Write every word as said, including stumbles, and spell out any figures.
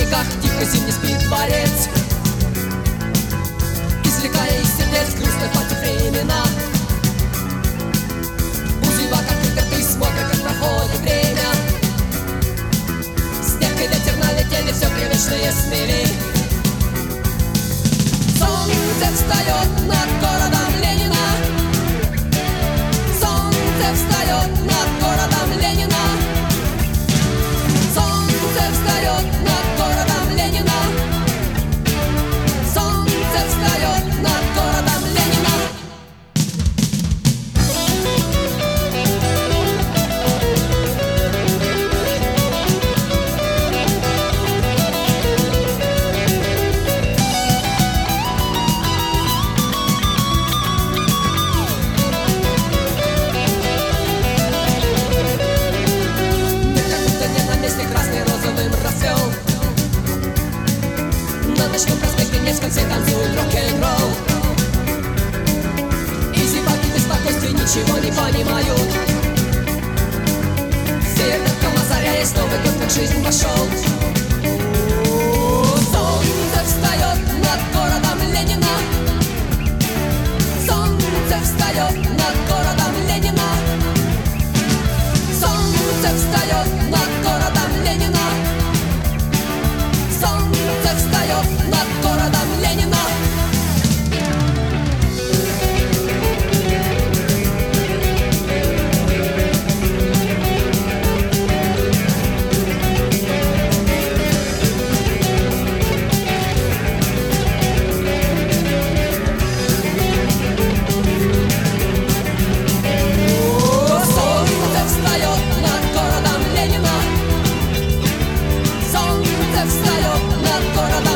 как тихо зимний спит дворец, извлекая из сердец грустных пальцев времена. У зевак открытый смотрит, как проходит время. Снег и ветер налетели, все привычное смели. Солнце встает над городом Ленина. Солнце встает над городом Ленина. Солнце встает над городом Ленина. Солнце встает над городом Ленина. На ночном проспекте не в конце танцует рок-н-ролл. И зеваки без спокойствия ничего не понимают. Фейерверком озаряясь, Новый год как жизнь пошел. Солнце встает над городом Ленина. Солнце встает над городом Ленина. Солнце встает над городом Ленина. Солнце встает над городом Ленина. Солнце встает над городом Ленина. Солнце встает над городом